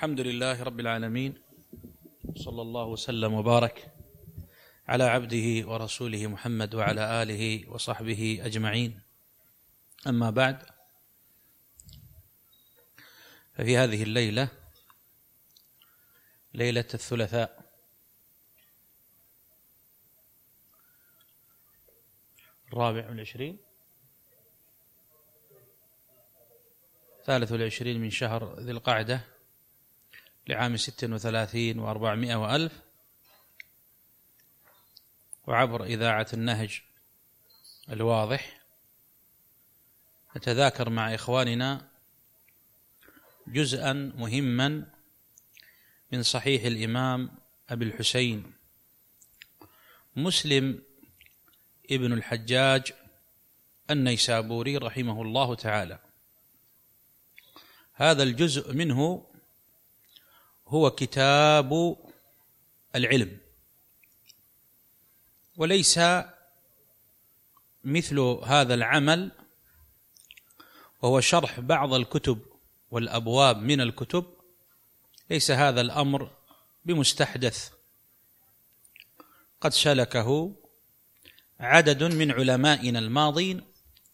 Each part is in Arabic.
الحمد لله رب العالمين، صلى الله وسلم وبارك على عبده ورسوله محمد وعلى آله وصحبه أجمعين. أما بعد، ففي هذه الليلة، ليلة الثلاثاء، الرابع والعشرين 23 من شهر ذي القعدة لعام 36 و400 وألف، وعبر إذاعة النهج الواضح نتذاكر مع إخواننا جزءا مهما من صحيح الإمام أبي الحسين مسلم ابن الحجاج النيسابوري رحمه الله تعالى. هذا الجزء منه هو كتاب العلم، وليس مثل هذا العمل وهو شرح بعض الكتب والأبواب من الكتب، ليس هذا الأمر بمستحدث، قد سلكه عدد من علمائنا الماضين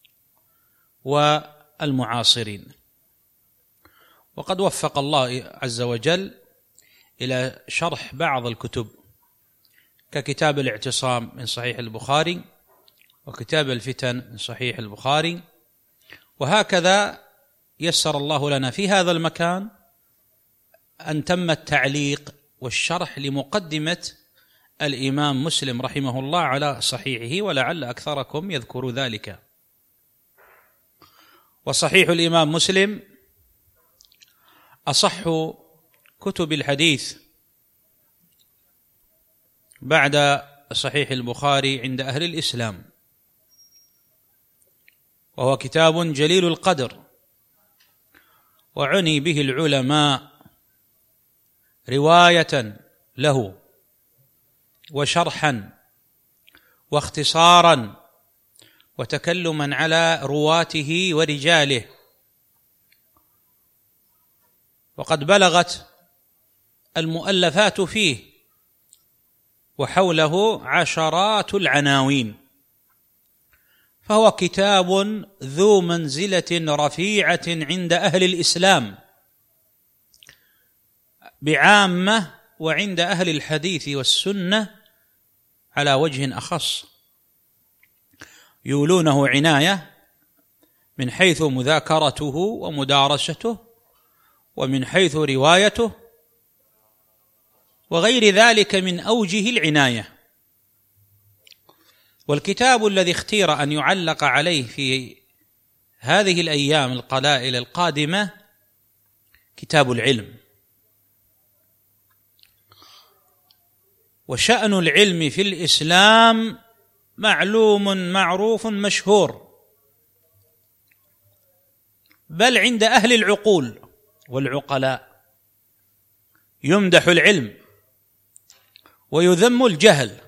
والمعاصرين، وقد وفق الله عز وجل إلى شرح بعض الكتب ككتاب الاعتصام من صحيح البخاري، وكتاب الفتن من صحيح البخاري، وهكذا يسر الله لنا في هذا المكان أن تم التعليق والشرح لمقدمة الإمام مسلم رحمه الله على صحيحه، ولعل أكثركم يذكر ذلك. وصحيح الإمام مسلم أصح كتب الحديث بعد صحيح البخاري عند أهل الإسلام، وهو كتاب جليل القدر، وعني به العلماء رواية له وشرحا واختصارا وتكلما على رواته ورجاله. وقد بلغت المؤلفات فيه وحوله عشرات العناوين، فهو كتاب ذو منزلة رفيعة عند أهل الإسلام بعامة، وعند أهل الحديث والسنة على وجه أخص، يولونه عناية من حيث مذاكرته ومدارسته، ومن حيث روايته، وغير ذلك من أوجه العناية. والكتاب الذي اختير أن يعلق عليه في هذه الأيام القلائل القادمة كتاب العلم. وشأن العلم في الإسلام معلوم معروف مشهور، بل عند أهل العقول والعقلاء يمدح العلم ويذم الجهل،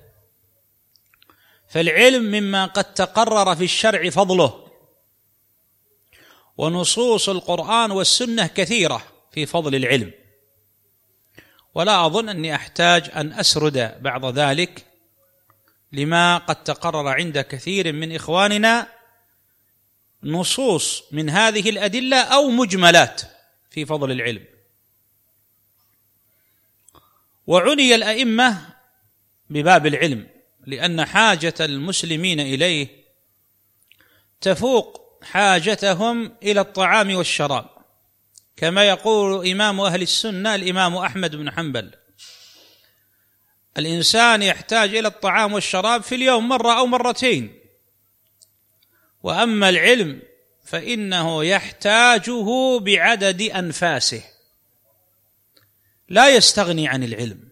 فالعلم مما قد تقرر في الشرع فضله، ونصوص القرآن والسنة كثيرة في فضل العلم، ولا أظن أني أحتاج أن أسرد بعض ذلك لما قد تقرر عند كثير من إخواننا نصوص من هذه الأدلة أو مجملات في فضل العلم. وعني الأئمة بباب العلم لأن حاجة المسلمين إليه تفوق حاجتهم إلى الطعام والشراب، كما يقول إمام أهل السنة الإمام أحمد بن حنبل: الإنسان يحتاج إلى الطعام والشراب في اليوم مرة أو مرتين، وأما العلم فإنه يحتاجه بعدد أنفاسه، لا يستغني عن العلم.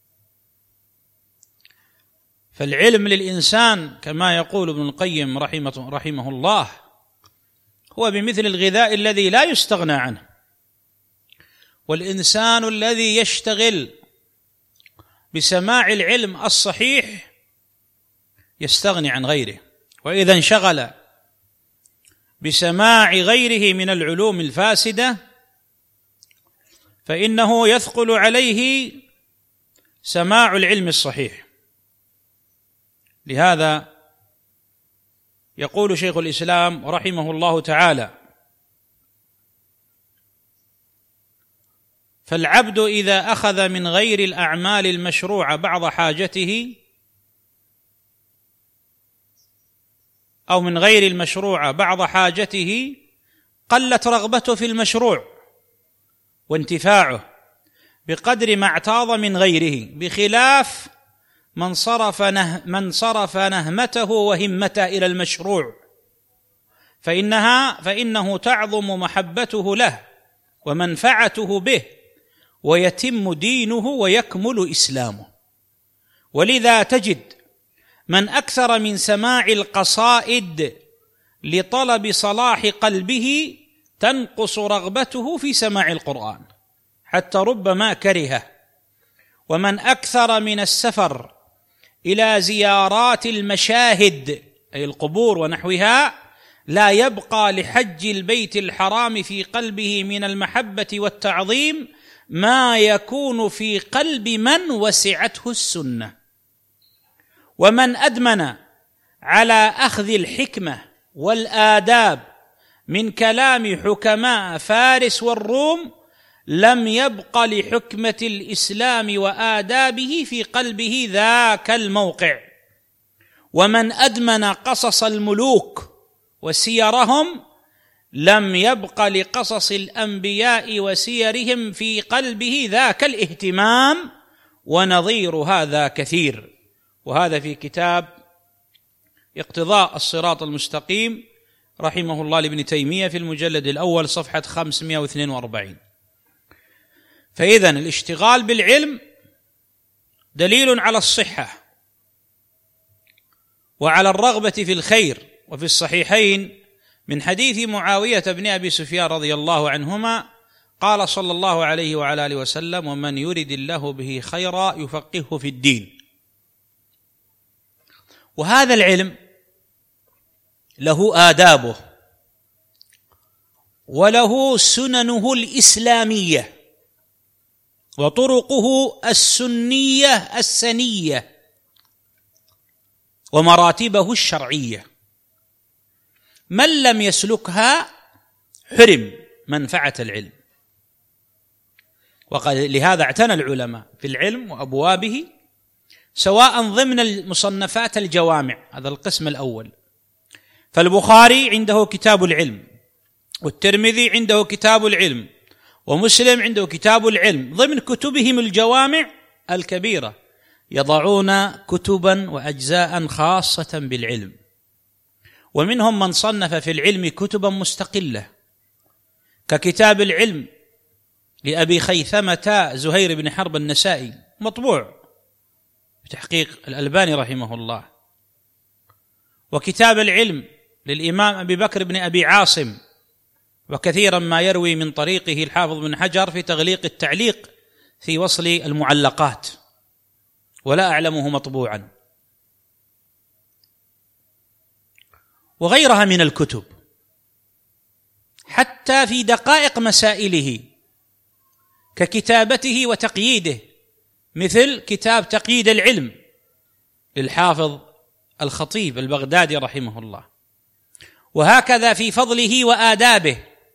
فالعلم للإنسان كما يقول ابن القيم رحمه الله هو بمثل الغذاء الذي لا يستغنى عنه، والإنسان الذي يشتغل بسماع العلم الصحيح يستغني عن غيره، وإذا انشغل بسماع غيره من العلوم الفاسدة فإنه يثقل عليه سماع العلم الصحيح. لهذا يقول شيخ الإسلام رحمه الله تعالى: فالعبد إذا أخذ من غير الأعمال المشروعة بعض حاجته أو من غير المشروعة بعض حاجته قلت رغبته في المشروع وانتفاعه بقدر ما اعتاض من غيره، بخلاف من صرف نهمته وهمته إلى المشروع، فإنه تعظم محبته له ومنفعته به، ويتم دينه ويكمل إسلامه. ولذا تجد من أكثر من سماع القصائد لطلب صلاح قلبه تنقص رغبته في سماع القرآن حتى ربما كرهه، ومن أكثر من السفر إلى زيارات المشاهد أي القبور ونحوها لا يبقى لحج البيت الحرام في قلبه من المحبة والتعظيم ما يكون في قلب من وسعته السنة. ومن أدمن على أخذ الحكمة والآداب من كلام حكماء فارس والروم لم يبق لحكمة الإسلام وآدابه في قلبه ذاك الموقع. ومن أدمن قصص الملوك وسيرهم لم يبق لقصص الأنبياء وسيرهم في قلبه ذاك الاهتمام، ونظير هذا كثير. وهذا في كتاب اقتضاء الصراط المستقيم رحمه الله لابن تيمية في المجلد الأول صفحة 542. فإذن الاشتغال بالعلم دليل على الصحة وعلى الرغبة في الخير. وفي الصحيحين من حديث معاوية بن أبي سفيان رضي الله عنهما قال صلى الله عليه وعلى آله وسلم: ومن يرد الله به خيرا يفقهه في الدين. وهذا العلم له آدابه وله سننه الإسلامية وطرقه السنية السنية ومراتبه الشرعية. من لم يسلكها حرم منفعة العلم. لهذا اعتنى العلماء في العلم وأبوابه، سواء ضمن المصنفات الجوامع، هذا القسم الأول، فالبخاري عنده كتاب العلم، والترمذي عنده كتاب العلم، ومسلم عنده كتاب العلم. ضمن كتبهم الجوامع الكبيرة يضعون كتبا وأجزاء خاصة بالعلم، ومنهم من صنف في العلم كتبا مستقلة ككتاب العلم لأبي خيثمة زهير بن حرب النسائي مطبوع بتحقيق الألباني رحمه الله، وكتاب العلم للإمام أبي بكر بن أبي عاصم، وكثيرا ما يروي من طريقه الحافظ بن حجر في تغليق التعليق في وصل المعلقات، ولا أعلمه مطبوعا، وغيرها من الكتب، حتى في دقائق مسائله ككتابته وتقييده، مثل كتاب تقييد العلم للحافظ الخطيب البغدادي رحمه الله. وهكذا في فضله وآدابه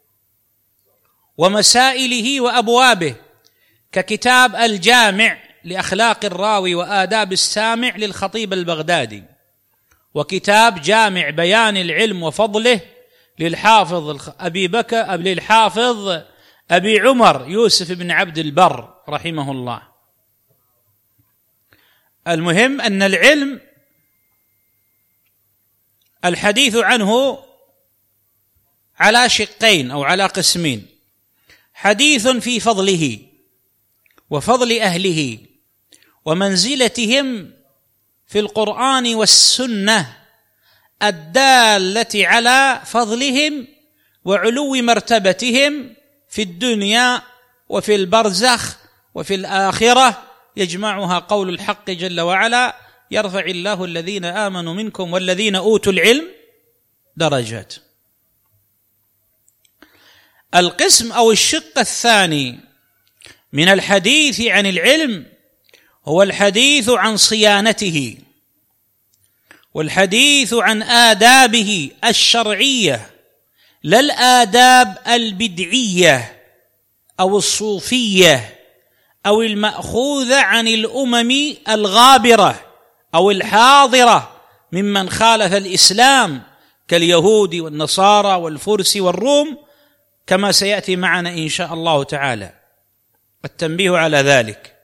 ومسائله وأبوابه ككتاب الجامع لأخلاق الراوي وآداب السامع للخطيب البغدادي، وكتاب جامع بيان العلم وفضله للحافظ للحافظ أبي عمر يوسف بن عبد البر رحمه الله. المهم أن العلم الحديث عنه على شقين أو على قسمين: حديث في فضله وفضل أهله ومنزلتهم في القرآن والسنة الدالة على فضلهم وعلو مرتبتهم في الدنيا وفي البرزخ وفي الآخرة، يجمعها قول الحق جل وعلا: يرفع الله الذين آمنوا منكم والذين أوتوا العلم درجات. القسم أو الشق الثاني من الحديث عن العلم هو الحديث عن صيانته، والحديث عن آدابه الشرعية، لا الآداب البدعية أو الصوفية أو المأخوذة عن الأمم الغابرة أو الحاضرة ممن خالف الإسلام كاليهود والنصارى والفرس والروم، كما سيأتي معنا إن شاء الله تعالى التنبيه على ذلك.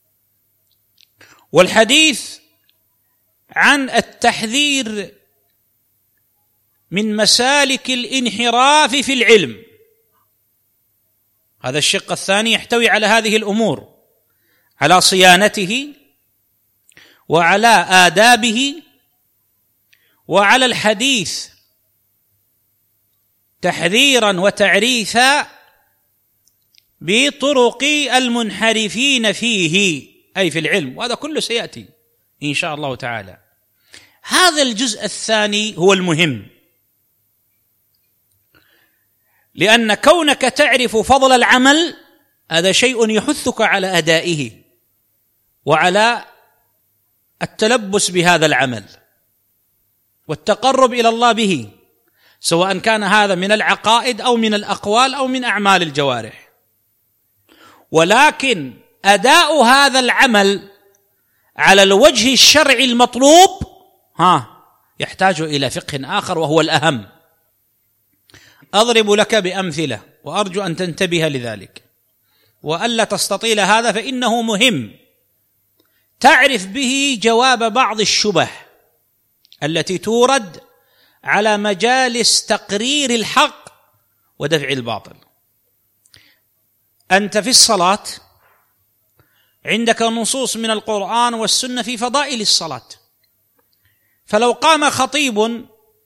والحديث عن التحذير من مسالك الانحراف في العلم، هذا الشق الثاني يحتوي على هذه الأمور، على صيانته وعلى آدابه وعلى الحديث تحذيرا وتعريفا بطرق المنحرفين فيه أي في العلم، وهذا كله سيأتي إن شاء الله تعالى. هذا الجزء الثاني هو المهم، لأن كونك تعرف فضل العمل هذا شيء يحثك على أدائه وعلى التلبس بهذا العمل والتقرب إلى الله به، سواء كان هذا من العقائد أو من الأقوال أو من أعمال الجوارح. ولكن أداء هذا العمل على الوجه الشرعي المطلوب يحتاج إلى فقه آخر وهو الأهم. أضرب لك بأمثلة وأرجو أن تنتبه لذلك وألا تستطيل هذا، فإنه مهم تعرف به جواب بعض الشبه التي تورد على مجالس تقرير الحق ودفع الباطل. أنت في الصلاة عندك نصوص من القرآن والسنة في فضائل الصلاة، فلو قام خطيب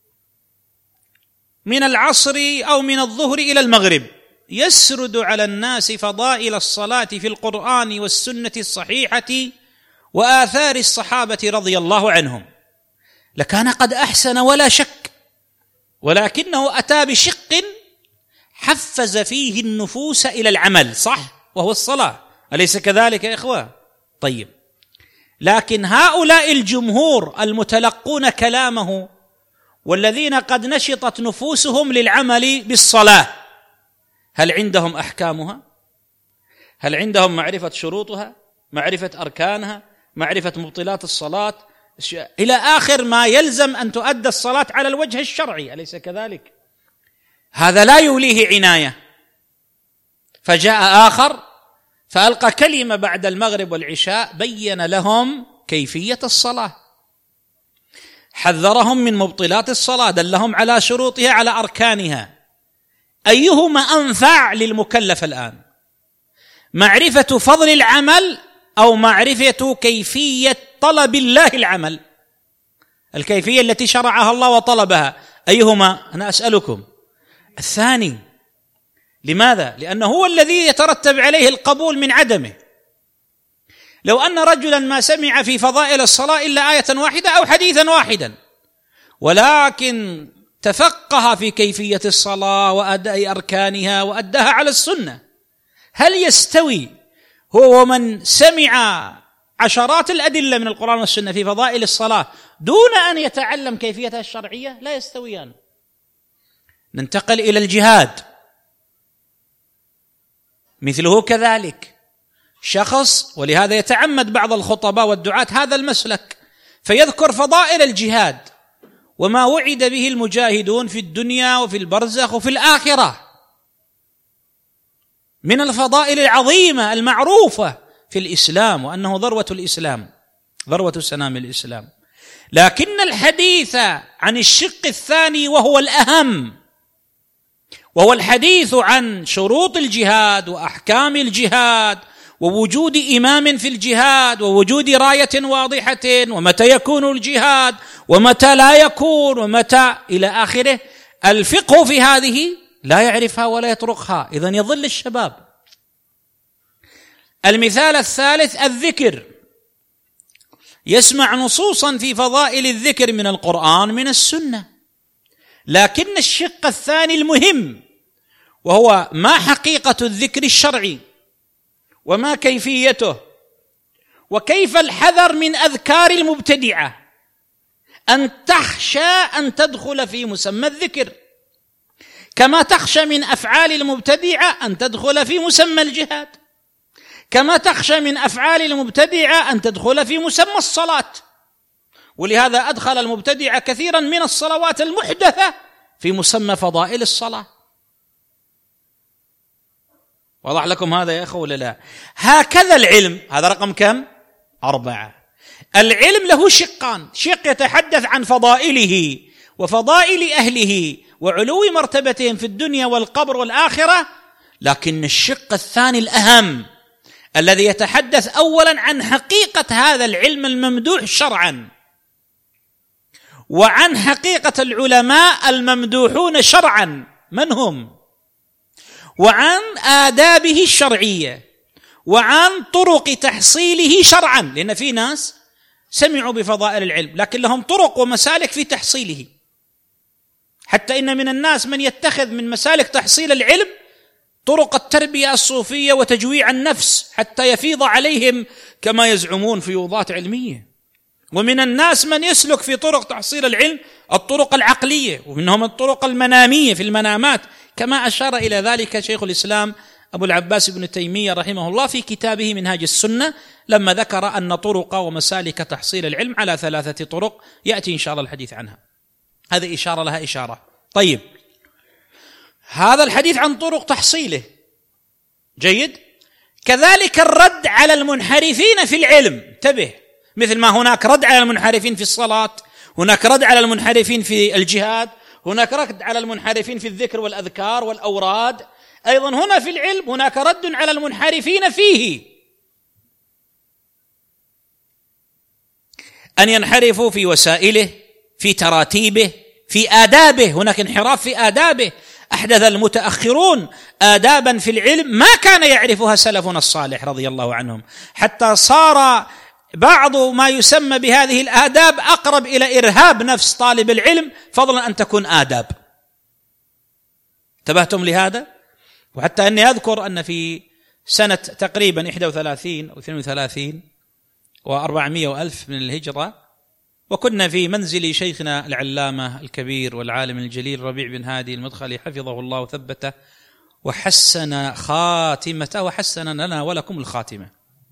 من العصر أو من الظهر إلى المغرب يسرد على الناس فضائل الصلاة في القرآن والسنة الصحيحة وآثار الصحابة رضي الله عنهم، لكان قد أحسن ولا شك، ولكنه أتى بشق حفز فيه النفوس إلى العمل، صح؟ وهو الصلاة، أليس كذلك يا إخوة؟ طيب، لكن هؤلاء الجمهور المتلقون كلامه والذين قد نشطت نفوسهم للعمل بالصلاة، هل عندهم أحكامها؟ هل عندهم معرفة شروطها؟ معرفة أركانها؟ معرفة مبطلات الصلاة؟ إلى آخر ما يلزم أن تؤدى الصلاة على الوجه الشرعي، أليس كذلك؟ هذا لا يوليه عناية. فجاء آخر فألقى كلمة بعد المغرب والعشاء بين لهم كيفية الصلاة، حذرهم من مبطلات الصلاة، دلهم على شروطها على أركانها. أيهما أنفع للمكلف الآن؟ معرفة فضل العمل أو معرفة كيفية طلب الله العمل؟ الكيفية التي شرعها الله وطلبها، أيهما؟ أنا أسألكم. الثاني. لماذا؟ لأنه هو الذي يترتب عليه القبول من عدمه. لو أن رجلا ما سمع في فضائل الصلاة إلا آية واحدة أو حديثا واحدا، ولكن تفقه في كيفية الصلاة وأداء أركانها وأداها على السنة، هل يستوي هو ومن سمع عشرات الأدلة من القرآن والسنة في فضائل الصلاة دون أن يتعلم كيفيتها الشرعية؟ لا يستويان. ننتقل إلى الجهاد، مثله كذلك شخص، ولهذا يتعمد بعض الخطباء والدعاة هذا المسلك، فيذكر فضائل الجهاد وما وعد به المجاهدون في الدنيا وفي البرزخ وفي الآخرة من الفضائل العظيمة المعروفة في الإسلام، وأنه ذروة الإسلام، ذروة سنام الإسلام. لكن الحديث عن الشق الثاني وهو الأهم، وهو الحديث عن شروط الجهاد وأحكام الجهاد ووجود إمام في الجهاد ووجود راية واضحة ومتى يكون الجهاد ومتى لا يكون ومتى إلى آخره. الفقه في هذه لا يعرفها ولا يطرقها، إذن يضل الشباب. المثال الثالث الذكر، يسمع نصوصا في فضائل الذكر من القرآن من السنة، لكن الشق الثاني المهم وهو ما حقيقة الذكر الشرعي وما كيفيته، وكيف الحذر من أذكار المبتدعة، أن تخشى أن تدخل في مسمى الذكر، كما تخشى من أفعال المبتدعة أن تدخل في مسمى الجهاد، كما تخشى من أفعال المبتدعة أن تدخل في مسمى الصلاة. ولهذا أدخل المبتدعة كثيرا من الصلوات المحدثة في مسمى فضائل الصلاة. وضح لكم هذا يا أخوة ولا لا؟ هكذا العلم، هذا رقم كم؟ 4. العلم له شقان: شق يتحدث عن فضائله وفضائل أهله وعلو مرتبتهم في الدنيا والقبر والآخرة، لكن الشق الثاني الأهم الذي يتحدث أولا عن حقيقة هذا العلم الممدوح شرعا، وعن حقيقة العلماء الممدوحون شرعا من هم، وعن آدابه الشرعية، وعن طرق تحصيله شرعا، لأن في ناس سمعوا بفضائل العلم لكن لهم طرق ومسالك في تحصيله، حتى إن من الناس من يتخذ من مسالك تحصيل العلم طرق التربية الصوفية وتجويع النفس حتى يفيض عليهم كما يزعمون فيوضات علمية. ومن الناس من يسلك في طرق تحصيل العلم الطرق العقلية، ومنهم الطرق المنامية في المنامات، كما أشار إلى ذلك شيخ الإسلام أبو العباس بن تيمية رحمه الله في كتابه منهاج السنة، لما ذكر أن طرق ومسالك تحصيل العلم على 3 طرق، يأتي إن شاء الله الحديث عنها. هذه إشارة لها إشارة. طيب، هذا الحديث عن طرق تحصيله جيد. كذلك الرد على المنحرفين في العلم، انتبه، مثل ما هناك رد على المنحرفين في الصلاة، هناك رد على المنحرفين في الجهاد، هناك رد على المنحرفين في الذكر والأذكار والأوراد، أيضا هنا في العلم هناك رد على المنحرفين فيه، أن ينحرفوا في وسائله، في تراتيبه، في آدابه. هناك انحراف في آدابه. أحدث المتأخرون آدابا في العلم ما كان يعرفها سلفنا الصالح رضي الله عنهم، حتى صار بعض ما يسمى بهذه الآداب أقرب إلى إرهاب نفس طالب العلم، فضلا أن تكون آداب. انتبهتم لهذا؟ وحتى أني أذكر أن في سنة تقريبا 31 أو 32 و400 وألف من الهجرة، وكنا في منزل شيخنا العلامة الكبير والعالم الجليل ربيع بن هادي المدخلي حفظه الله وثبته وحسن خاتمته وحسن لنا ولكم الخاتمة.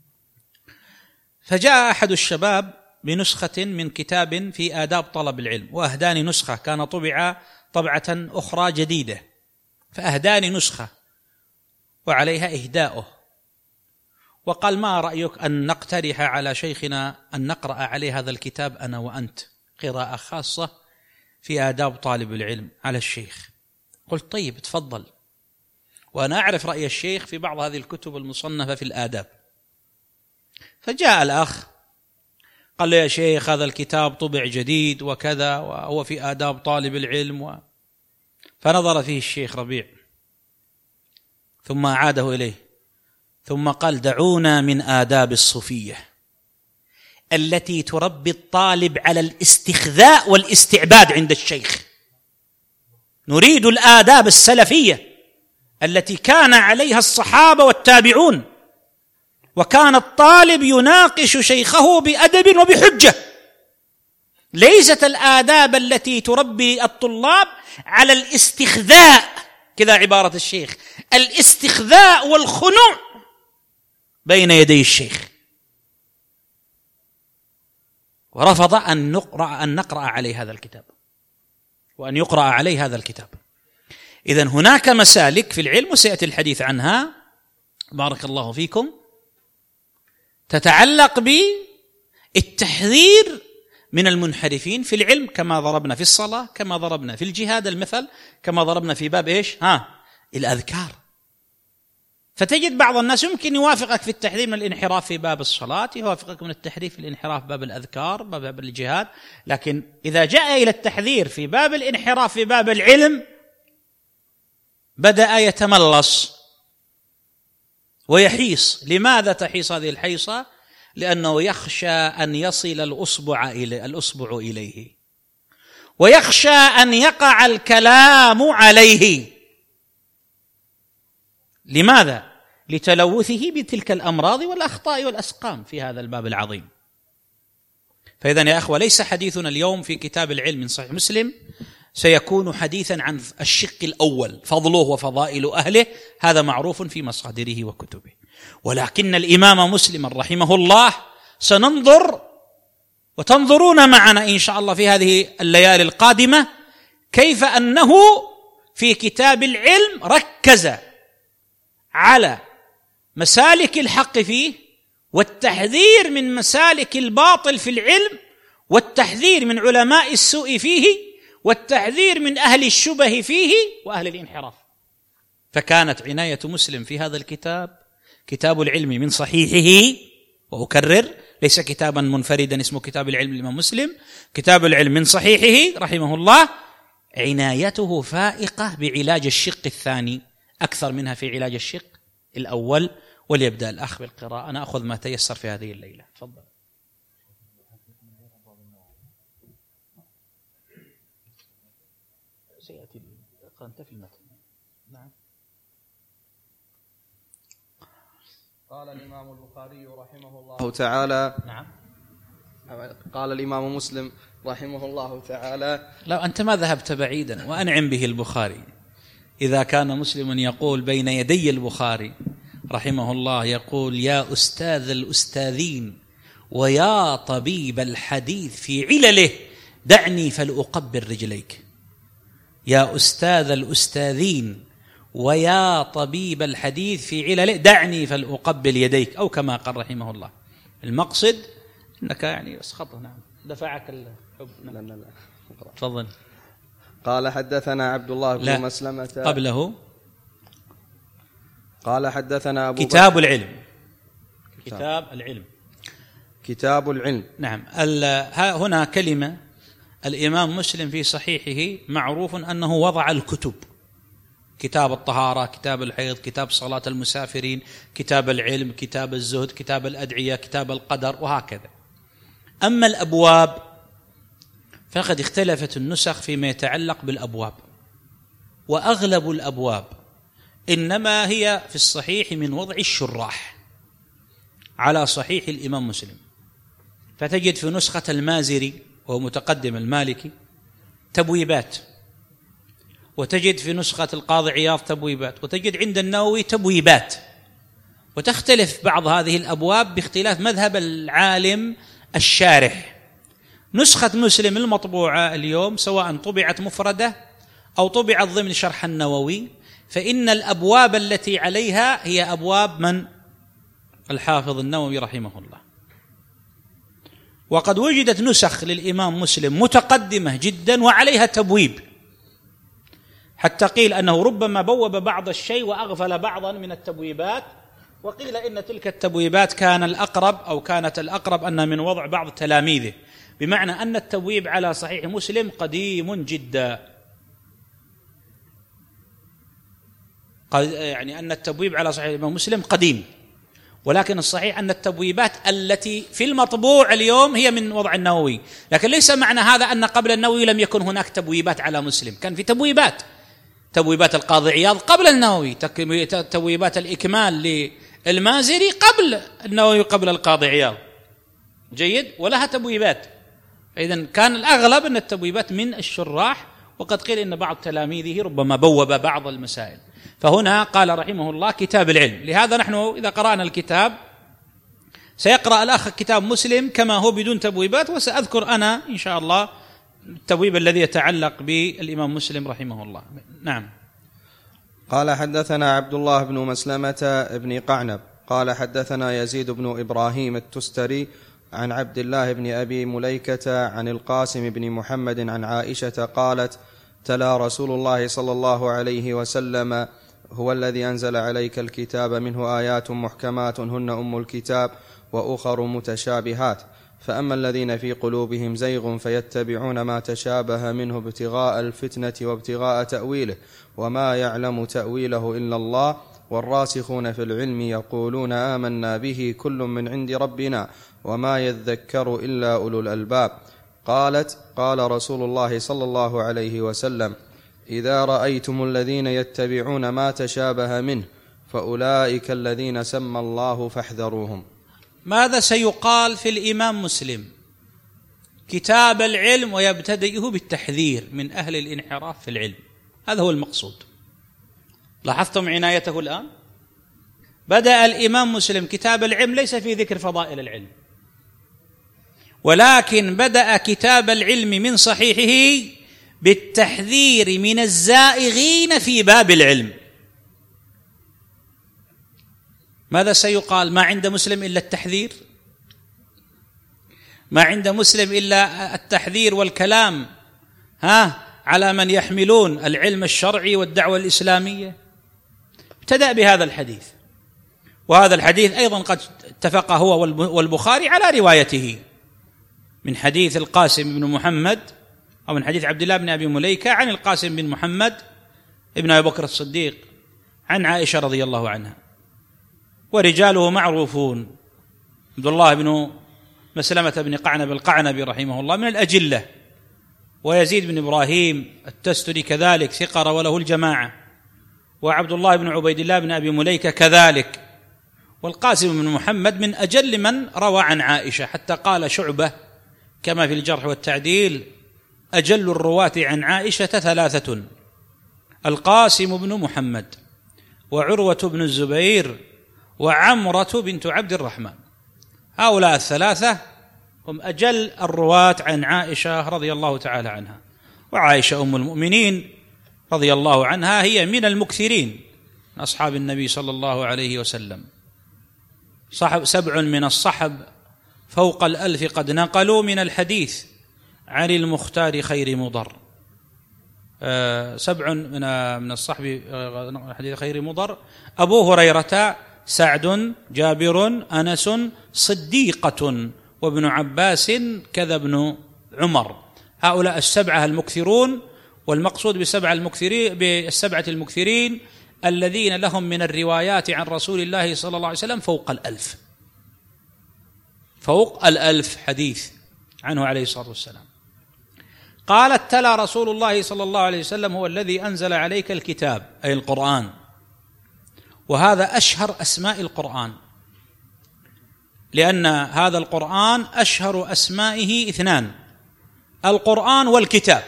فجاء أحد الشباب بنسخة من كتاب في آداب طلب العلم، وأهداني نسخة، كان طبع طبعة أخرى جديدة، فأهداني نسخة وعليها إهداؤه، وقال: ما رأيك أن نقترح على شيخنا أن نقرأ عليه هذا الكتاب أنا وأنت، قراءة خاصة في آداب طالب العلم على الشيخ. قلت: طيب تفضل. وأنا أعرف رأي الشيخ في بعض هذه الكتب المصنفة في الآداب. فجاء الأخ قال له: يا شيخ هذا الكتاب طبع جديد وكذا، وهو في آداب طالب العلم فنظر فيه الشيخ ربيع ثم أعاده إليه، ثم قال: دعونا من آداب الصوفية التي تربي الطالب على الاستخذاء والاستعباد عند الشيخ، نريد الآداب السلفية التي كان عليها الصحابة والتابعون، وكان الطالب يناقش شيخه بأدب وبحجة، ليست الآداب التي تربي الطلاب على الاستخذاء، كذا عبارة الشيخ، الاستخذاء والخنوع بين يدي الشيخ. ورفض أن نقرأ عليه هذا الكتاب وأن يقرأ عليه هذا الكتاب. إذن هناك مسالك في العلم وسيأتي الحديث عنها بارك الله فيكم، تتعلق بالتحذير من المنحرفين في العلم، كما ضربنا في الصلاة، كما ضربنا في الجهاد المثل، كما ضربنا في باب إيش؟ الأذكار. فتجد بعض الناس يمكن يوافقك في التحذير من الانحراف في باب الصلاة، يوافقك من التحذير في الانحراف في باب الأذكار، باب الجهاد، لكن إذا جاء إلى التحذير في باب الانحراف في باب العلم بدأ يتملص ويحيص. لماذا تحيص هذه الحيصة؟ لأنه يخشى أن يصل الأصبع إليه، ويخشى أن يقع الكلام عليه. لماذا؟ لتلوثه بتلك الأمراض والأخطاء والأسقام في هذا الباب العظيم. فإذن يا أخوة، ليس حديثنا اليوم في كتاب العلم من صحيح مسلم سيكون حديثا عن الشق الأول فضله وفضائل أهله، هذا معروف في مصادره وكتبه، ولكن الإمام مسلم رحمه الله سننظر وتنظرون معنا إن شاء الله في هذه الليالي القادمة كيف أنه في كتاب العلم ركز على مسالك الحق فيه، والتحذير من مسالك الباطل في العلم، والتحذير من علماء السوء فيه، والتحذير من أهل الشبه فيه وأهل الانحراف. فكانت عناية مسلم في هذا الكتاب، كتاب العلم من صحيحه، وأكرر ليس كتابا منفردا اسمه كتاب العلم للإمام مسلم، كتاب العلم من صحيحه رحمه الله، عنايته فائقة بعلاج الشق الثاني أكثر منها في علاج الشق الأول. وليبدأ الأخ بالقراءة، أنا أخذ ما تيسر في هذه الليلة. تفضل. سيأتي أنت في المتن. نعم. قال الإمام البخاري رحمه الله تعالى. نعم. قال الإمام مسلم رحمه الله تعالى. لا، أنت ما ذهبت بعيدا، وأنعم به البخاري. إذا كان مسلم يقول بين يدي البخاري رحمه الله، يقول: يا أستاذ الأستاذين ويا طبيب الحديث في علله دعني فلأقبل رجليك. يا أستاذ الأستاذين ويا طبيب الحديث في علله دعني فلأقبل يديك، أو كما قال رحمه الله. المقصد أنك يعني أسخطه. نعم، دفعك الحب. لا لا لا، تفضل. قال حدثنا عبد الله بن مسلمة. قبله قال حدثنا أبو كتاب العلم. كتاب العلم. كتاب العلم. نعم. هنا كلمة الإمام مسلم في صحيحه معروف أنه وضع الكتب: كتاب الطهارة، كتاب الحيض، كتاب صلاة المسافرين، كتاب العلم، كتاب الزهد، كتاب الأدعية، كتاب القدر، وهكذا. أما الأبواب فقد اختلفت النسخ فيما يتعلق بالأبواب، وأغلب الأبواب إنما هي في الصحيح من وضع الشراح على صحيح الإمام مسلم. فتجد في نسخة المازري وهو متقدم المالكي تبويبات، وتجد في نسخة القاضي عياض تبويبات، وتجد عند النووي تبويبات، وتختلف بعض هذه الأبواب باختلاف مذهب العالم الشارح. نسخة مسلم المطبوعة اليوم سواء طبعت مفردة أو طبعت ضمن شرح النووي، فإن الأبواب التي عليها هي أبواب من؟ الحافظ النووي رحمه الله. وقد وجدت نسخ للإمام مسلم متقدمة جدا وعليها تبويب، حتى قيل أنه ربما بوب بعض الشيء وأغفل بعضا من التبويبات، وقيل إن تلك التبويبات كان الأقرب أو كانت الأقرب أن من وضع بعض تلاميذه، بمعنى أن التبويب على صحيح مسلم قديم جدا، يعني أن التبويب على صحيح الإمام مسلم قديم، ولكن الصحيح أن التبويبات التي في المطبوع اليوم هي من وضع النووي. لكن ليس معنى هذا أن قبل النووي لم يكن هناك تبويبات على مسلم، كان في تبويبات القاضي عياض قبل النووي، تبويبات الإكمال للمازري قبل النووي قبل القاضي عياض، جيد، ولها تبويبات. إذن كان الأغلب أن التبويبات من الشراح، وقد قيل إن بعض تلاميذه ربما بوب بعض المسائل. فهنا قال رحمه الله كتاب العلم. لهذا نحن إذا قرأنا الكتاب سيقرأ الأخ كتاب مسلم كما هو بدون تبويبات، وسأذكر أنا إن شاء الله التبويب الذي يتعلق بالإمام مسلم رحمه الله. نعم. قال حدثنا عبد الله بن مسلمة بن قعنب قال حدثنا يزيد بن إبراهيم التستري عن عبد الله بن أبي مليكة عن القاسم بن محمد عن عائشة قالت: تلا رسول الله صلى الله عليه وسلم: هو الذي أنزل عليك الكتاب منه آيات محكمات هن أم الكتاب وأخر متشابهات، فأما الذين في قلوبهم زيغ فيتبعون ما تشابه منه ابتغاء الفتنة وابتغاء تأويله وما يعلم تأويله إلا الله، والراسخون في العلم يقولون آمنا به كل من عند ربنا وما يذكر إلا أولو الألباب. قالت: قال رسول الله صلى الله عليه وسلم: إذا رأيتم الذين يتبعون ما تشابه منه فأولئك الذين سمى الله فاحذروهم. ماذا سيقال في الإمام مسلم؟ كتاب العلم ويبتدئه بالتحذير من أهل الانحراف في العلم، هذا هو المقصود. لاحظتم عنايته الآن؟ بدأ الإمام مسلم كتاب العلم ليس في ذكر فضائل العلم، ولكن بدأ كتاب العلم من صحيحه بالتحذير من الزائغين في باب العلم. ماذا سيقال؟ ما عند مسلم إلا التحذير، ما عند مسلم إلا التحذير والكلام على من يحملون العلم الشرعي والدعوة الإسلامية. ابتدأ بهذا الحديث، وهذا الحديث أيضا قد اتفق هو والبخاري على روايته من حديث القاسم بن محمد، أو من حديث عبد الله بن أبي مليكة عن القاسم بن محمد ابن أبي بكر الصديق عن عائشة رضي الله عنها، ورجاله معروفون: عبد الله بن مسلمة بن قعنب القعنبي رحمه الله من الأجلة، ويزيد بن إبراهيم التستري كذلك ثقة وله الجماعة، وعبد الله بن عبيد الله بن أبي مليكة كذلك، والقاسم بن محمد من أجل من روى عن عائشة، حتى قال شعبة كما في الجرح والتعديل: أجل الرواة عن عائشة ثلاثة: القاسم بن محمد، وعروة بن الزبير، وعمرة بنت عبد الرحمن. هؤلاء الثلاثة هم أجل الرواة عن عائشة رضي الله تعالى عنها. وعائشة أم المؤمنين رضي الله عنها هي من المكثرين من أصحاب النبي صلى الله عليه وسلم، 7 من الصحب فوق 1000 قد نقلوا من الحديث عن المختار خير مضر. 7 من الصحب حديث خير مضر: أبو هريرة، سعد، جابر، أنس، صديقة، وابن عباس كذا ابن عمر. هؤلاء 7 المكثرون، والمقصود بالسبعة المكثرين الذين لهم من الروايات عن رسول الله صلى الله عليه وسلم فوق 1000، فوق 1000 حديث عنه عليه الصلاة والسلام. قالت: تلا رسول الله صلى الله عليه وسلم: هو الذي أنزل عليك الكتاب، أي القرآن. وهذا أشهر أسماء القرآن، لأن هذا القرآن أشهر أسمائه 2: القرآن والكتاب.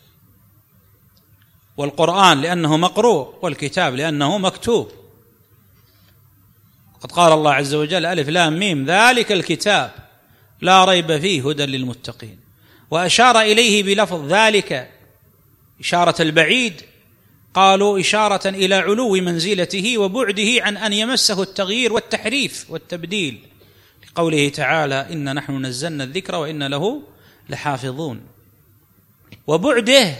والقرآن لأنه مقروء، والكتاب لأنه مكتوب. قد قال الله عز وجل: ألف لام ميم ذلك الكتاب لا ريب فيه هدى للمتقين. وأشار إليه بلفظ ذلك إشارة البعيد، قالوا إشارة إلى علو منزلته وبعده عن أن يمسه التغيير والتحريف والتبديل، لقوله تعالى: إنا نحن نزلنا الذكر وإنا له لحافظون. وبعده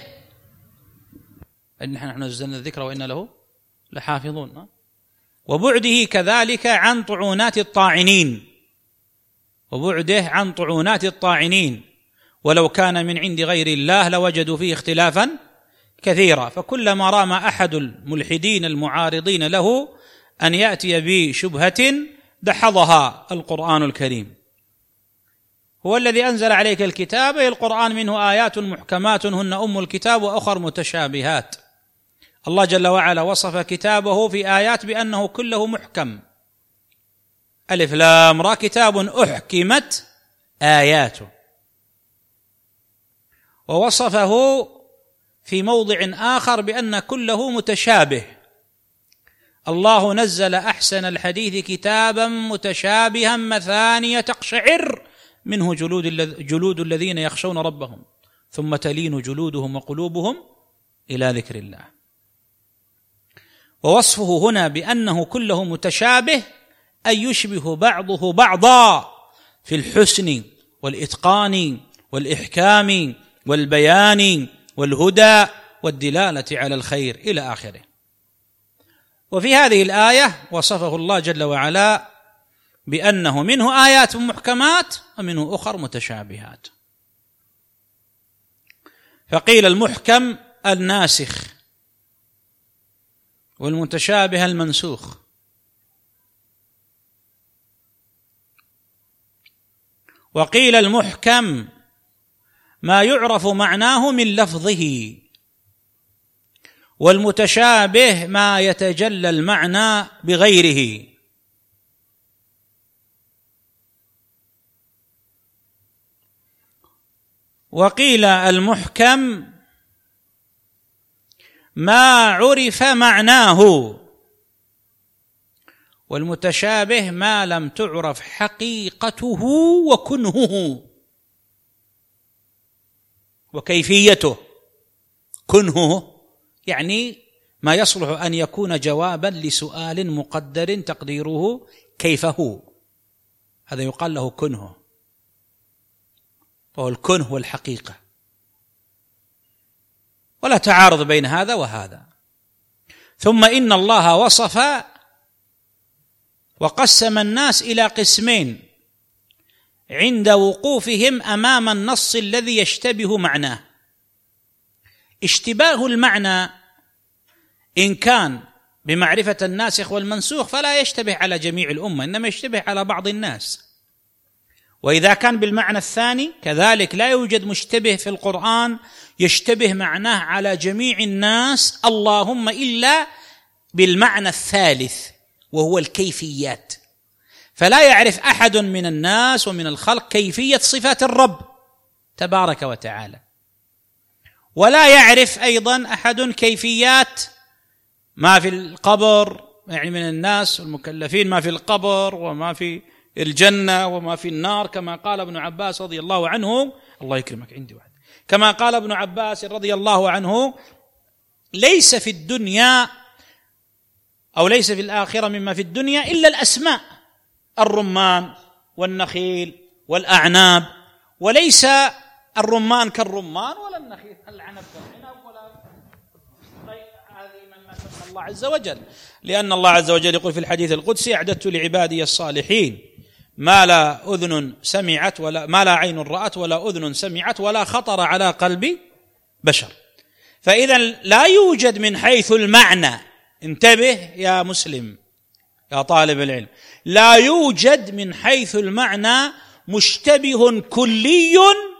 إن نحن نزلنا الذكر وإنا له لحافظون. وبعده كذلك عن طعونات الطاعنين، وبعده عن طعونات الطاعنين، ولو كان من عند غير الله لوجدوا فيه اختلافا كثيرا. فكلما رام أحد الملحدين المعارضين له أن يأتي بشبهة دحضها القرآن الكريم. هو الذي أنزل عليك الكتاب، القرآن منه آيات محكمات هن أم الكتاب وأخر متشابهات. الله جل وعلا وصف كتابه في آيات بأنه كله محكم: ألف لام را كتاب أحكمت آياته. ووصفه في موضع آخر بأن كله متشابه: الله نزل أحسن الحديث كتابا متشابها مثانية تقشعر منه جلود الذين يخشون ربهم ثم تلين جلودهم وقلوبهم إلى ذكر الله. ووصفه هنا بأنه كله متشابه أي يشبه بعضه بعضا في الحسن والإتقان والإحكام والبيان والهدى والدلالة على الخير إلى آخره. وفي هذه الآية وصفه الله جل وعلا بأنه منه آيات محكمات ومنه أخر متشابهات. فقيل المحكم الناسخ، والمتشابه المنسوخ. وقيل المحكم ما يعرف معناه من لفظه، والمتشابه ما يتجلى المعنى بغيره. وقيل المحكم ما عرف معناه، والمتشابه ما لم تعرف حقيقته وكنهه وكيفيته. كنهه يعني ما يصلح أن يكون جوابا لسؤال مقدر تقديره كيفه، هذا يقال له كنه، فهو الكنه والحقيقة، ولا تعارض بين هذا وهذا. ثم إن الله وصف وقسم الناس إلى قسمين عند وقوفهم أمام النص الذي يشتبه معناه. اشتباه المعنى إن كان بمعرفة الناسخ والمنسوخ فلا يشتبه على جميع الأمة، إنما يشتبه على بعض الناس. وإذا كان بالمعنى الثاني كذلك لا يوجد مشتبه في القرآن يشتبه معناه على جميع الناس، اللهم إلا بالمعنى الثالث وهو الكيفيات. فلا يعرف أحد من الناس ومن الخلق كيفية صفات الرب تبارك وتعالى، ولا يعرف أيضا أحد كيفيات ما في القبر، يعني من الناس المكلفين ما في القبر وما في الجنة وما في النار، كما قال ابن عباس رضي الله عنه، الله يكرمك عندي واحد، كما قال ابن عباس رضي الله عنه: ليس في الدنيا أو ليس في الآخرة مما في الدنيا إلا الأسماء، الرمان والنخيل والأعناب، وليس الرمان كالرمان ولا النخيل العنب كالعنب ولا هذه مما سمى الله عز وجل، لأن الله عز وجل يقول في الحديث القدسي: أعددت لعبادي الصالحين ما لا أذن سمعت ولا ما لا عين رأت ولا أذن سمعت ولا خطر على قلب بشر. فإذا لا يوجد من حيث المعنى، انتبه يا مسلم يا طالب العلم، لا يوجد من حيث المعنى مشتبه كلي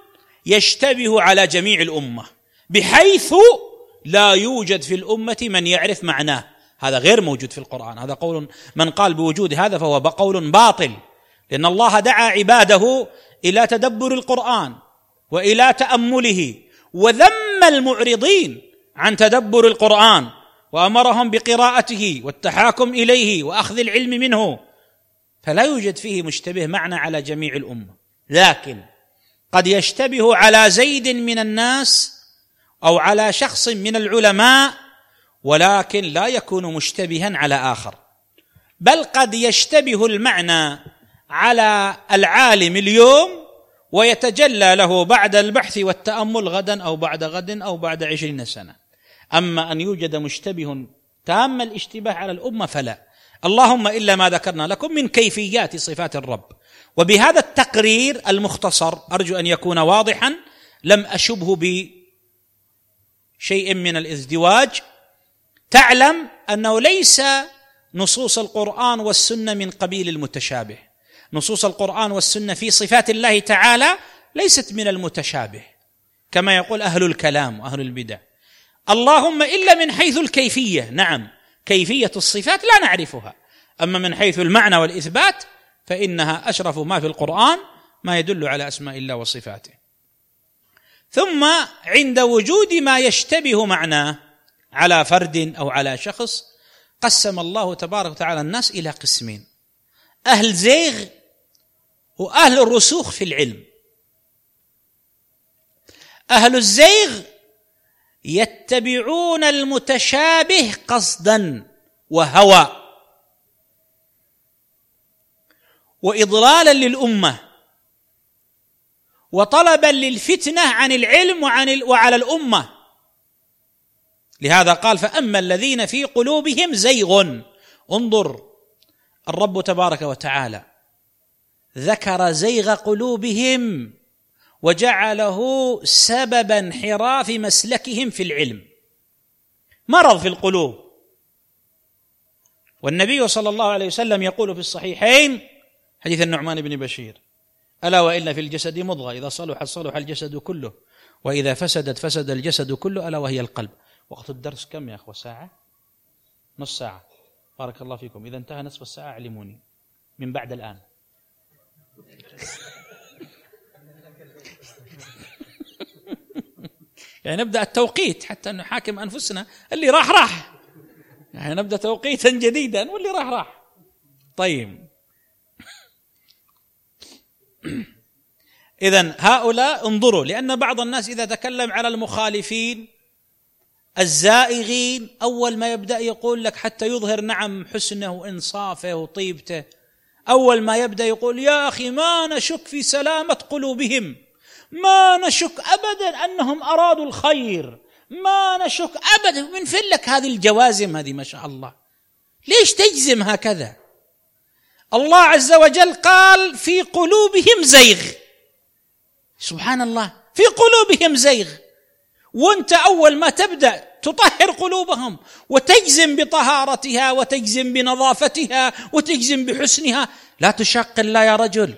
يشتبه على جميع الأمة، بحيث لا يوجد في الأمة من يعرف معناه، هذا غير موجود في القرآن. هذا قول من قال بوجود هذا فهو قول باطل، لأن الله دعا عباده إلى تدبر القرآن وإلى تأمله، وذم المعرضين عن تدبر القرآن وأمرهم بقراءته والتحاكم إليه وأخذ العلم منه، فلا يوجد فيه مشتبه معنى على جميع الأمة. لكن قد يشتبه على زيد من الناس أو على شخص من العلماء، ولكن لا يكون مشتبها على آخر، بل قد يشتبه المعنى على العالم اليوم ويتجلى له بعد البحث والتأمل غدا أو بعد غد أو بعد 20 سنة. أما أن يوجد مشتبه تام الاشتباه على الأمة فلا، اللهم إلا ما ذكرنا لكم من كيفيات صفات الرب. وبهذا التقرير المختصر أرجو أن يكون واضحا، لم أشبه بشيء من الازدواج، تعلم أنه ليس نصوص القرآن والسنة من قبيل المتشابه. نصوص القرآن والسنة في صفات الله تعالى ليست من المتشابه كما يقول أهل الكلام وأهل البدع، اللهم إلا من حيث الكيفية. نعم، كيفية الصفات لا نعرفها، أما من حيث المعنى والإثبات فإنها أشرف ما في القرآن، ما يدل على أسماء الله وصفاته. ثم عند وجود ما يشتبه معناه على فرد أو على شخص، قسم الله تبارك وتعالى الناس إلى قسمين: أهل زيغ وأهل الرسوخ في العلم. أهل الزيغ يتبعون المتشابه قصدا وهوى وإضلالا للأمة وطلبا للفتنة عن العلم وعلى الأمة. لهذا قال: فأما الذين في قلوبهم زيغ. انظر، الرب تبارك وتعالى ذكر زيغ قلوبهم وجعله سبب انحراف مسلكهم في العلم، مرض في القلوب. والنبي صلى الله عليه وسلم يقول في الصحيحين حديث النعمان بن بشير: ألا وإن في الجسد مضغة إذا صلحت صلح الجسد كله وإذا فسدت فسد الجسد كله ألا وهي القلب. وقت الدرس كم يا أخوة؟ ساعة؟ نص ساعة؟ بارك الله فيكم. إذا انتهى نصف الساعة علموني من بعد الآن. يعني نبدأ التوقيت حتى نحاكم أنفسنا، اللي راح يعني نبدأ توقيتا جديدا، واللي راح. طيب، إذن هؤلاء انظروا، لأن بعض الناس إذا تكلم على المخالفين الزائغين أول ما يبدأ يقول لك حتى يظهر نعم حسنه وإنصافه وطيبته، أول ما يبدأ يقول يا أخي ما نشك في سلامة قلوبهم، ما نشك أبدا أنهم أرادوا الخير، ما نشك أبدا. من فين لك هذه الجوازم هذه؟ ما شاء الله، ليش تجزم هكذا؟ الله عز وجل قال في قلوبهم زيغ. سبحان الله، في قلوبهم زيغ. وانت أول ما تبدأ تطهر قلوبهم وتجزم بطهارتها وتجزم بنظافتها وتجزم بحسنها، لا تشق الله يا رجل.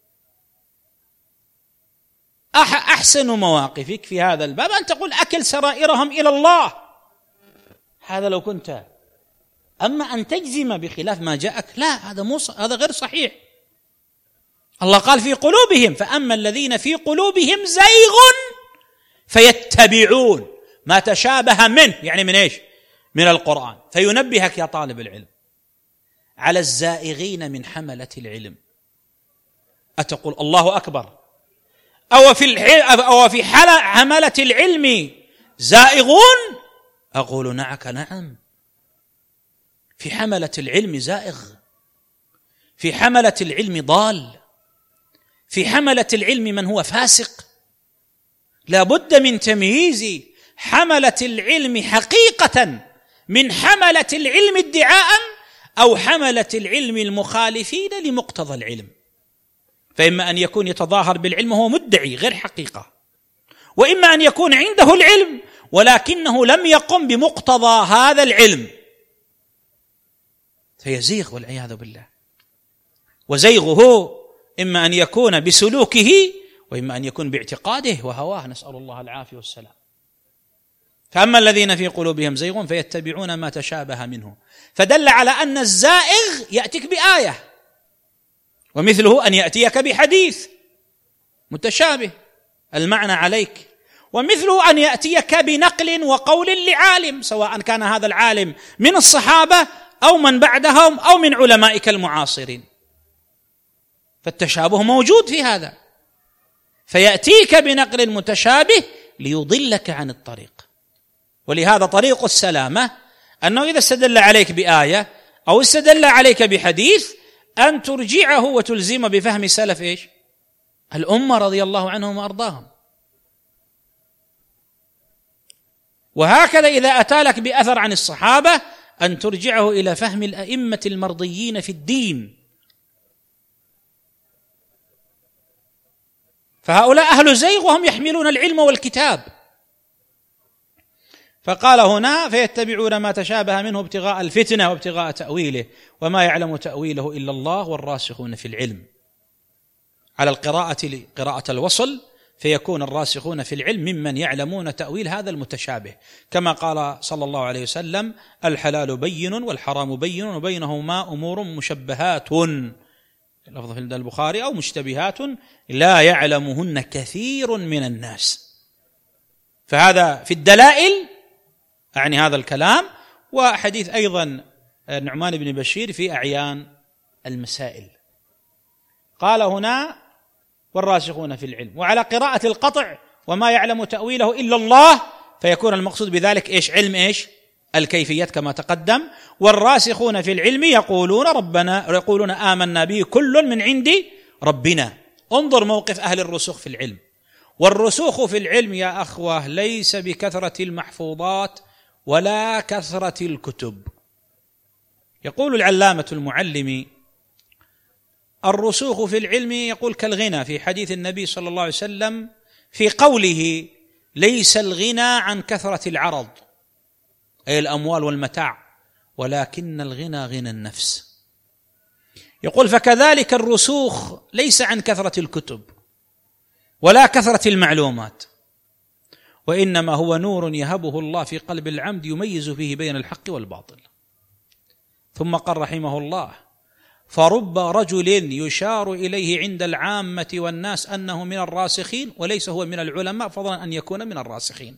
أحسن مواقفك في هذا الباب أن تقول أكل سرائرهم إلى الله، هذا لو كنت. أما أن تجزم بخلاف ما جاءك، لا، هذا غير صحيح. الله قال في قلوبهم، فأما الذين في قلوبهم زيغ فيتبعون ما تشابه منه، يعني من إيش؟ من القرآن. فينبهك يا طالب العلم على الزائغين من حملة العلم. أتقول الله أكبر أو في حملة العلم زائغون؟ أقول نعم، في حملة العلم زائغ، في حملة العلم ضال، في حملة العلم من هو فاسق. لا بد من تمييز حملة العلم حقيقة من حملة العلم ادعاء، أو حملة العلم المخالفين لمقتضى العلم. فإما أن يكون يتظاهر بالعلم وهو مدعي غير حقيقة، وإما أن يكون عنده العلم ولكنه لم يقم بمقتضى هذا العلم فيزيغ والعياذ بالله. وزيغه إما أن يكون بسلوكه وإما أن يكون باعتقاده وهواه، نسأل الله العافية والسلام. فأما الذين في قلوبهم زيغ فيتبعون ما تشابه منه، فدل على أن الزائغ يأتيك بآية، ومثله أن يأتيك بحديث متشابه المعنى عليك، ومثله أن يأتيك بنقل وقول لعالم، سواء كان هذا العالم من الصحابة أو من بعدهم أو من علمائك المعاصرين. فالتشابه موجود في هذا، فيأتيك بنقل متشابه ليضلك عن الطريق. ولهذا طريق السلامة أنه إذا استدل عليك بآية أو استدل عليك بحديث أن ترجعه وتلزم بفهم سلف إيش؟ الأمة رضي الله عنهم وأرضاهم. وهكذا إذا أتى لك بأثر عن الصحابة أن ترجعه إلى فهم الأئمة المرضيين في الدين. فهؤلاء أهل زيغ وهم يحملون العلم والكتاب. فقال هنا فيتبعون ما تشابه منه ابتغاء الفتنة وابتغاء تأويله وما يعلم تأويله إلا الله والراسخون في العلم. على قراءة الوصل، فيكون الراسخون في العلم ممن يعلمون تأويل هذا المتشابه، كما قال صلى الله عليه وسلم الحلال بين والحرام بين وبينهما أمور مشبهات، لفظ في البخاري، أو مشتبهات لا يعلمهن كثير من الناس. فهذا في الدلائل أعني هذا الكلام. وحديث أيضا النعمان بن بشير في أعيان المسائل قال هنا والراسخون في العلم. وعلى قراءة القطع وما يعلم تأويله إلا الله، فيكون المقصود بذلك إيش؟ علم إيش؟ الكيفيات كما تقدم. والراسخون في العلم يقولون آمنا به كل من عند ربنا. انظر موقف أهل الرسوخ في العلم. والرسوخ في العلم يا أخوة ليس بكثرة المحفوظات ولا كثرة الكتب. يقول العلامة المعلمي الرسوخ في العلم يقول كالغنى في حديث النبي صلى الله عليه وسلم في قوله ليس الغنى عن كثرة العرض أي الأموال والمتاع، ولكن الغنى غنى النفس. يقول فكذلك الرسوخ ليس عن كثرة الكتب ولا كثرة المعلومات، وإنما هو نور يهبه الله في قلب العبد يميز فيه بين الحق والباطل. ثم قال رحمه الله: فرب رجل يشار إليه عند العامة والناس أنه من الراسخين وليس هو من العلماء، فضلا أن يكون من الراسخين.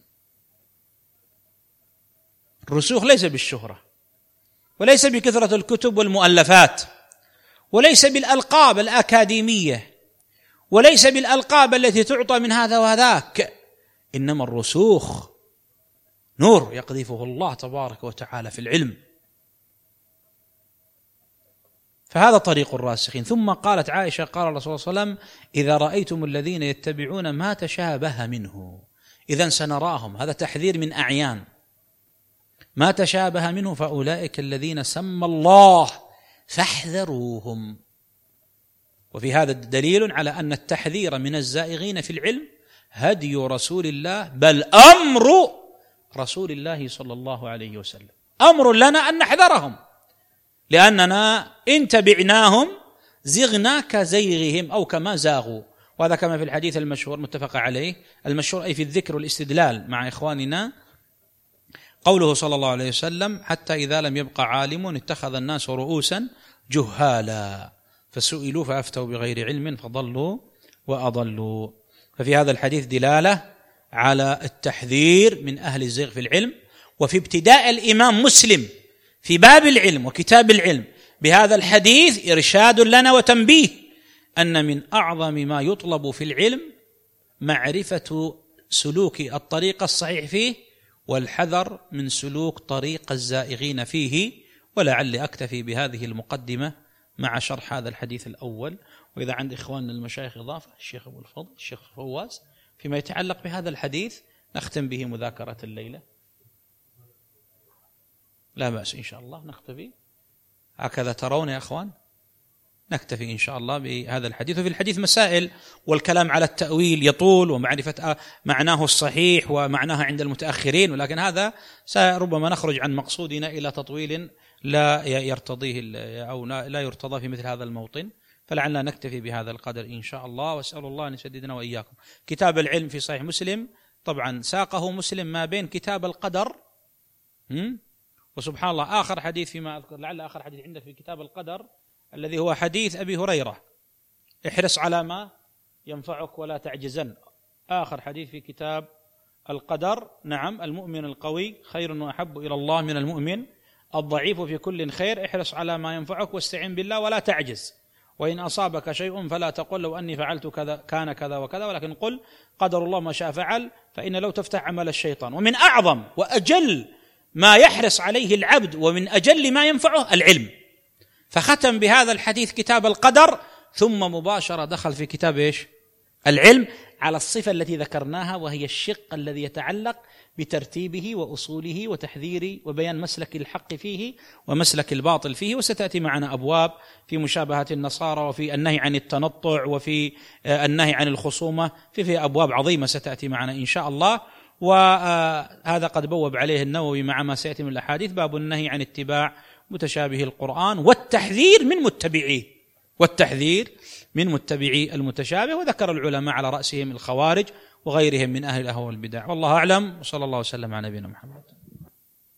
الرسوخ ليس بالشهرة، وليس بكثرة الكتب والمؤلفات، وليس بالألقاب الأكاديمية، وليس بالألقاب التي تعطى من هذا وذاك، إنما الرسوخ نور يقذفه الله تبارك وتعالى في العلم. فهذا طريق الراسخين. ثم قالت عائشة: قال الرسول صلى الله عليه وسلم: إذا رأيتم الذين يتبعون ما تشابه منه، إذن سنراهم، هذا تحذير من أعيان، ما تشابه منه فأولئك الذين سمى الله فاحذروهم. وفي هذا دليل على أن التحذير من الزائغين في العلم هدي رسول الله، بل أمر رسول الله صلى الله عليه وسلم، أمر لنا أن نحذرهم، لأننا إن تبعناهم زغنا كزيغهم أو كما زاغوا. وهذا كما في الحديث المشهور متفق عليه، المشهور أي في الذكر والاستدلال مع إخواننا، قوله صلى الله عليه وسلم: حتى إذا لم يبقى عالم اتخذ الناس رؤوسا جهالا فسئلوا فأفتوا بغير علم فضلوا وأضلوا. ففي هذا الحديث دلالة على التحذير من أهل الزيغ في العلم. وفي ابتداء الإمام مسلم في باب العلم وكتاب العلم بهذا الحديث إرشاد لنا وتنبيه أن من أعظم ما يطلب في العلم معرفة سلوك الطريق الصحيح فيه، والحذر من سلوك طريق الزائغين فيه. ولعل أكتفي بهذه المقدمة مع شرح هذا الحديث الأول. وإذا عند إخواننا المشايخ إضافة، الشيخ أبو الفضل، الشيخ فواز، فيما يتعلق بهذا الحديث نختم به مذاكرة الليلة. لا بأس إن شاء الله، نكتفي هكذا ترون يا أخوان، نكتفي إن شاء الله بهذا الحديث. وفي الحديث مسائل، والكلام على التأويل يطول، ومعرفة معناه الصحيح ومعناها عند المتأخرين، ولكن هذا ربما نخرج عن مقصودنا إلى تطويل لا يرتضيه أو لا يرتضى في مثل هذا الموطن، فلعلنا نكتفي بهذا القدر إن شاء الله. وأسأل الله أن يسددنا وإياكم. كتاب العلم في صحيح مسلم طبعا ساقه مسلم ما بين كتاب القدر، وسبحان الله آخر حديث فيما أذكر، لعل آخر حديث عندك في كتاب القدر الذي هو حديث أبي هريرة: احرص على ما ينفعك ولا تعجزن. آخر حديث في كتاب القدر: نعم، المؤمن القوي خير وأحب إلى الله من المؤمن الضعيف، في كل خير، احرص على ما ينفعك واستعن بالله ولا تعجز، وإن أصابك شيء فلا تقل لو أني فعلت كذا كان كذا وكذا، ولكن قل قدر الله ما شاء فعل، فإن لو تفتح عمل الشيطان. ومن أعظم وأجل ما يحرص عليه العبد ومن أجل ما ينفعه العلم، فختم بهذا الحديث كتاب القدر، ثم مباشرة دخل في كتاب إيش؟ العلم، على الصفة التي ذكرناها، وهي الشق الذي يتعلق بترتيبه وأصوله وتحذير وبيان مسلك الحق فيه ومسلك الباطل فيه. وستأتي معنا أبواب في مشابهة النصارى، وفي النهي عن التنطع، وفي النهي عن الخصومة، في أبواب عظيمة ستأتي معنا إن شاء الله. وهذا قد بوب عليه النووي مع ما سيأتي من الأحاديث، باب النهي عن اتباع متشابه القرآن والتحذير من متبعيه، والتحذير من متبعي المتشابه. وذكر العلماء على رأسهم الخوارج وغيرهم من أهل الأهواء والبدع. والله أعلم، وصلى الله وسلم على نبينا محمد.